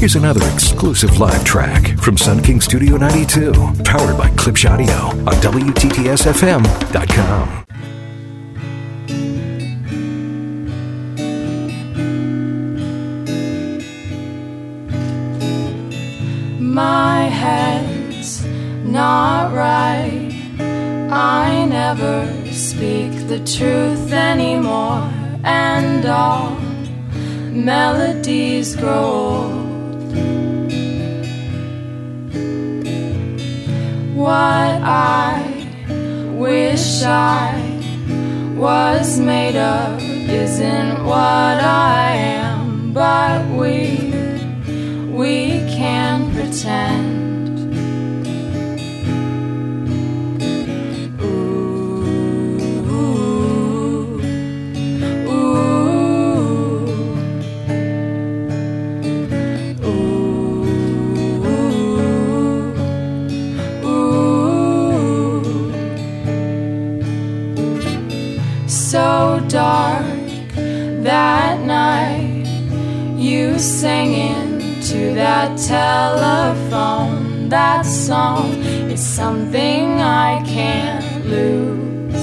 Here's another exclusive live track from Sun King Studio 92, powered by Klipsch Audio on WTTSFM.com. My head's not right. I never speak the truth anymore, and all melodies grow old. What I wish I was made of isn't what I am, but we can pretend. So dark that night, you sang into that telephone. That song is something I can't lose.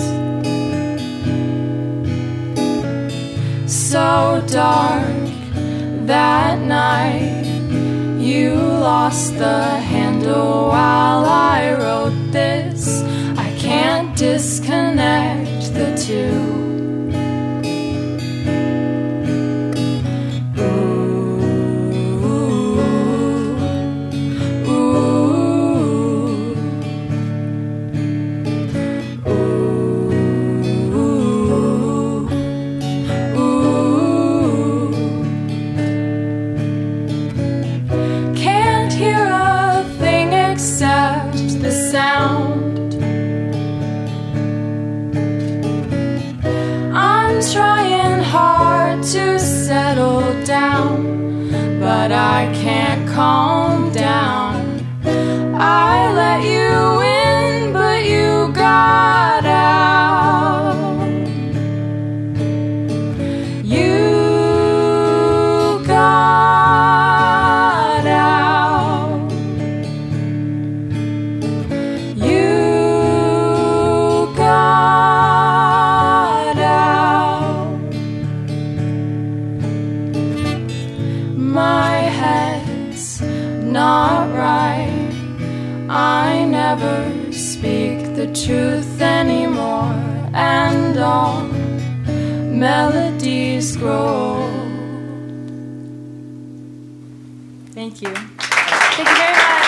So dark that night, you lost the handle while I wrote this. I can't disconnect the two. To settle down, but I can't calm down. I let you in, but you got out. You got out. You got out. My head's not right. I never speak the truth anymore, and all melodies grow old. Thank you. Thank you very much.